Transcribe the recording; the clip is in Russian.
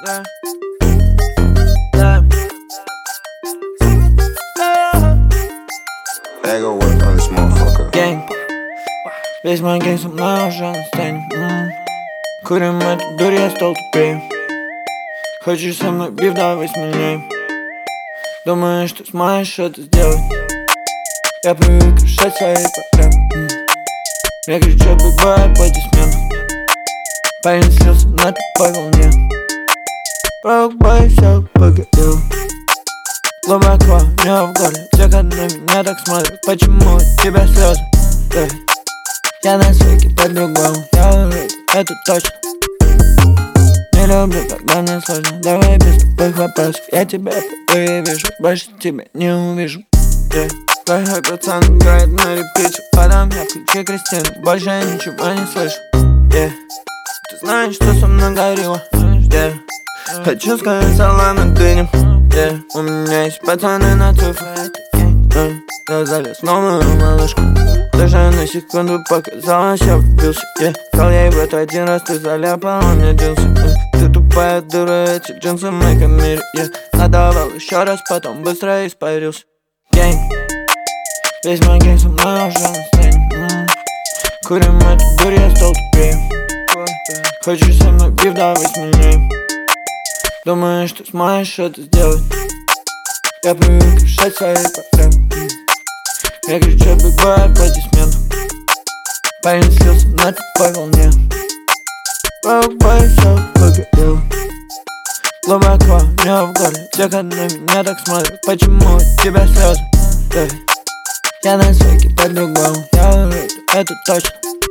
Да. Да. I go work on this motherfucker. Гэнг. Весь мой гэнг со мной уже настанет. Курим эту дурь, я стал тупее. Хочешь со мной биф, давай смелее. Думаешь, что сможешь это сделать? Я привык решать свои проблемы. Я кричу бигбой, аплодисмент. Парень слился на тупой волне. Бой, все погорел. Глубоко, не в горле. Все, кто на меня так смотрят. Почему от тебя слезы? Я на свеке по-другому. Я уверен, это точно. Не люблю, когда мне сложно. Давай без тупых вопросов. Я тебя впервые вижу, больше тебя не увижу. Плохой пацан играет на репите. Потом я включу Кристину. Больше я ничего не слышу. Ты знаешь, что со мной горело. Хочу сказать салам на дыню. У меня есть пацаны на цифры. Я залез в новую малышку. Даже на секунду показалось, я влюбился. Сказал ей в это один раз, ты заляпала мне джинсы. Ты тупая дура, эти джинсы в моем мире. Надавал еще раз, потом быстро испарился. Гэнг. Весь мой гэнг со мной уже настанет. Курим эту дурь, я стал тупее. Хочешь со мной биф, давай смелее. Думаешь, что сможешь это сделать? Я привык решать свои проблемы. Я кричу бигбой, аплодисмент. Парень слился на тупой волне. Бой, все погорел. Глубоко, не в горле. Все, кто на меня так смотрят. Почему от тебя слезы? Я на свеке по-другому. Я уверен, это точно.